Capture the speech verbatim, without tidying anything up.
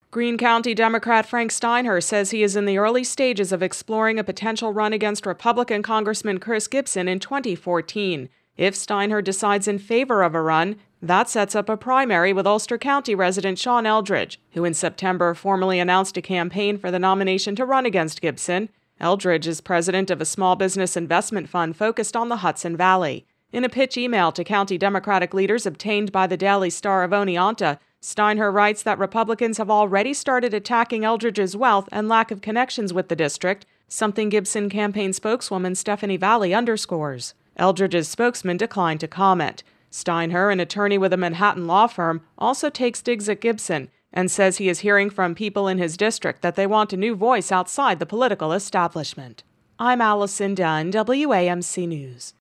Greene County Democrat Frank Steinherr says he is in the early stages of exploring a potential run against Republican Congressman Chris Gibson in twenty fourteen. If Steinherr decides in favor of a run, that sets up a primary with Ulster County resident Sean Eldridge, who in September formally announced a campaign for the nomination to run against Gibson. Eldridge is president of a small business investment fund focused on the Hudson Valley. In a pitch email to county Democratic leaders obtained by the Daily Star of Oneonta, Steinherr writes that Republicans have already started attacking Eldridge's wealth and lack of connections with the district, something Gibson campaign spokeswoman Stephanie Valley underscores. Eldridge's spokesman declined to comment. Steinherr, an attorney with a Manhattan law firm, also takes digs at Gibson and says he is hearing from people in his district that they want a new voice outside the political establishment. I'm Allison Dunn, W A M C News.